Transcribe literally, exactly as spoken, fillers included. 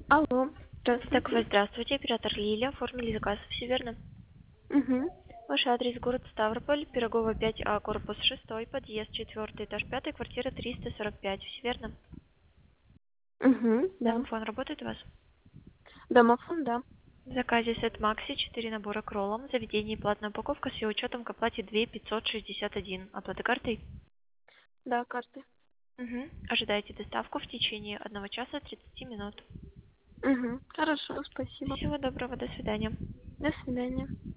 Алло, Так, здравствуйте. вы здравствуйте, оператор Лилия, оформили заказ, все верно? Угу. Ваш адрес город Ставрополь, Пирогова пять А, корпус шестой, подъезд четвертый, этаж пятый, квартира триста сорок пять, все верно? Угу, да. Домофон работает у вас? Домофон, да. В заказе сет Макси четыре набора к роллам, заведение и платная упаковка с ее учетом к оплате две тысячи пятьсот шестьдесят один. Оплата картой? Да, карты. Угу. Ожидайте доставку в течение одного часа тридцати минут. Угу. Хорошо, спасибо. Всего доброго, до свидания. До свидания.